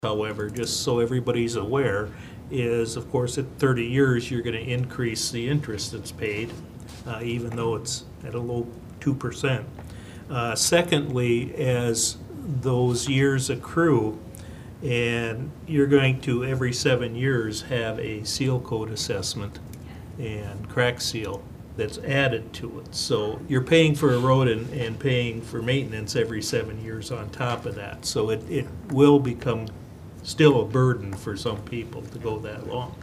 However, just so everybody's aware, is of course at 30 years, you're going to increase the interest that's paid, even though it's at a low 2%. Secondly, as those years accrue, and you're going to, every 7 years, have a seal coat assessment and crack seal that's added to it. So you're paying for a road and paying for maintenance every 7 years on top of that. So it will become still a burden for some people to go that long.